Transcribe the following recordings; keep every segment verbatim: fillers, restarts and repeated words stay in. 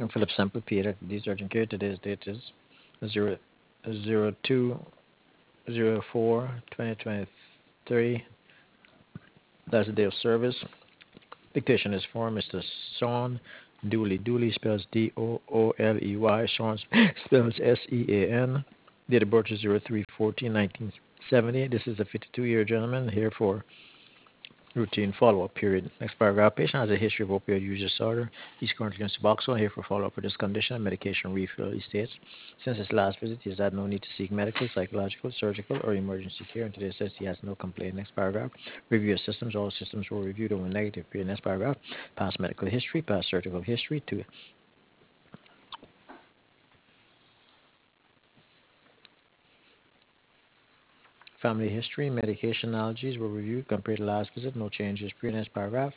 I'm Philip Sample, Pediatric Urgent Care. Today's date is zero zero two zero four twenty twenty three. That's the day of service. Dictation is for Mister Sean Dooley. Dooley spells D O O L E Y. Sean spells S E A N. Date of birth is zero three fourteen nineteen seventy. This is a fifty-two year gentleman here for routine follow-up period. Next paragraph. Patient has a history of opioid use disorder. He's currently on Suboxone. Here for follow-up for this condition and medication refill. He states, since his last visit, he has had no need to seek medical, psychological, surgical, or emergency care. And today says he has no complaint. Next paragraph. Review of systems. All systems were reviewed over negative period. Next paragraph. Past medical history. Past surgical history. Two. Family history. Medication allergies were reviewed compared to last visit. No changes. Period. Next paragraph.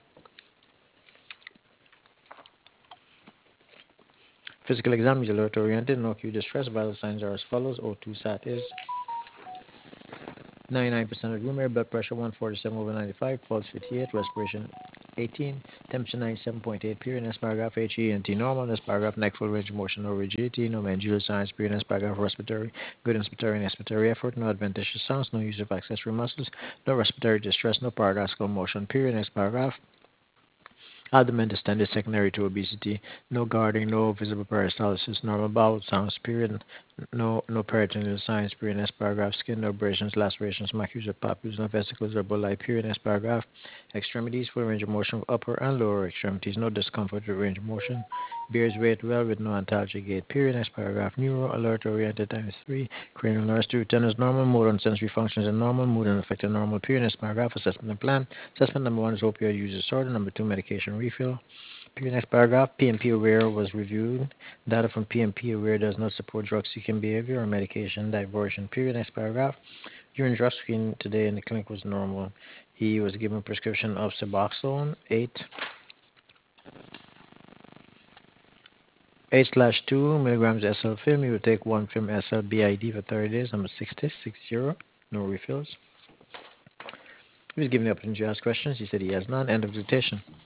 Physical exam is alert oriented, no acute distress. Vital signs are as follows. O two sat is ninety-nine percent of room air, blood pressure one forty-seven over ninety-five, pulse fifty-eight, respiration eighteen, temperature ninety-seven point eight, period. Next paragraph, H E N T normal. Next paragraph, neck full range of motion, no rigidity, no mandibular signs, period. Next paragraph, respiratory, good inspiratory and expiratory effort, no adventitious sounds, no use of accessory muscles, no respiratory distress, no paradoxical motion, period. Next paragraph, abdomen distended secondary to obesity, no guarding, no visible peristalsis, normal bowel sounds, period, no no peritoneal signs, period. Next paragraph, skin, no abrasions, lacerations, macules or papules, no vesicles or bulli, period. Next paragraph, extremities, full range of motion of upper and lower extremities, no discomfort with range of motion, bears weight well with no antalgic gait, period. Next paragraph, neuro, alert, oriented, times three, cranial nerves, two, tenors, normal, motor and sensory functions are normal, mood and affected normal, period. Next paragraph, assessment and plan. Assessment number one is opioid use disorder, number two, medication refill. Next paragraph, P M P aware was reviewed. Data from P M P aware does not support drug seeking behavior or medication diversion. Period. Next paragraph, urine drug screen today in the clinic was normal. He was given prescription of Suboxone eight eight slash two milligrams S L film. He would take one film S L B I D for thirty days. Number sixty six zero. No refills. He was given the opportunity to ask questions. He said he has none. End of dictation.